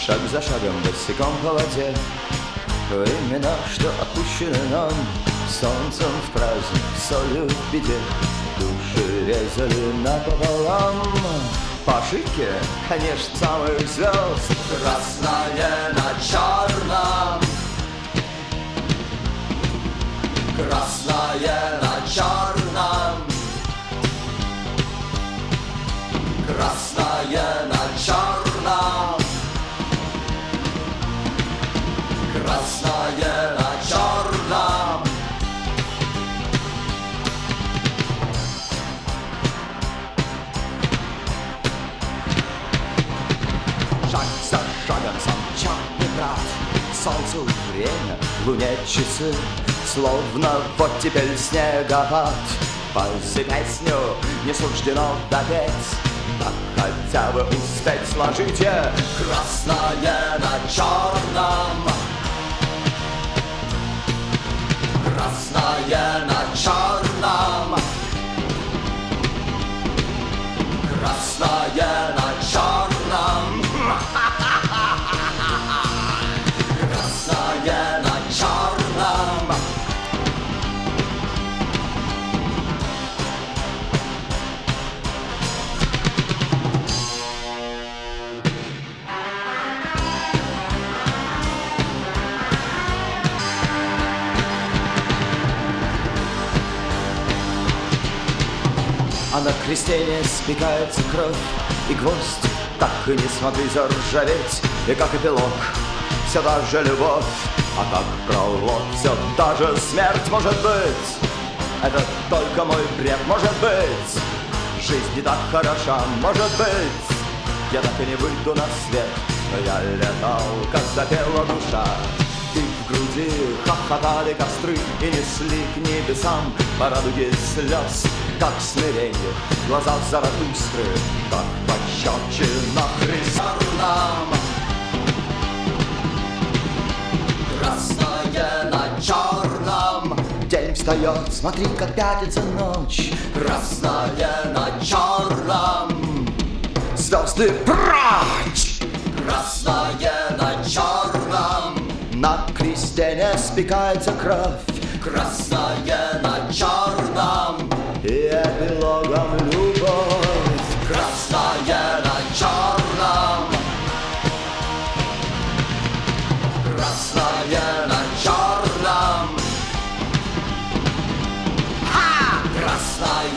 шаг за шагом, босиком по воде. Времена, что отпущены нам солнцем в праздник, солью в беде. Души резали напополам по ошибке, конечно, самых звезд. Красное на черном, красное на черном, красное на черном, красное на черном. Шаг за шагом сам черный брат, солнцу время, луне часы, словно вот теперь снегопад. Пози песню не суждено допеть, так хотя бы успеть сложите. Красное на черном, красное на черном, красное на черном, красное на черном. А на кресте не спекается кровь, и гвоздь так и не смогли заржаветь. И как эпилог все та же любовь, а как пролог все та же смерть. Может быть, это только мой бред, может быть, жизнь не так хороша, может быть, я так и не выйду на свет. Но я летал, как запела душа, и в груди хохотали костры и несли к небесам по радуге слез. Как смирение, глаза Заратустры, как пощечина Христом. Красное на черном, день встает, смотри, как пятится ночь. Красное на черном, звезды прочь. Красное на черном, на кресте не спекается кровь. Красное на черном, и эпилогом любовь. Красное на черном, красное на черном, красное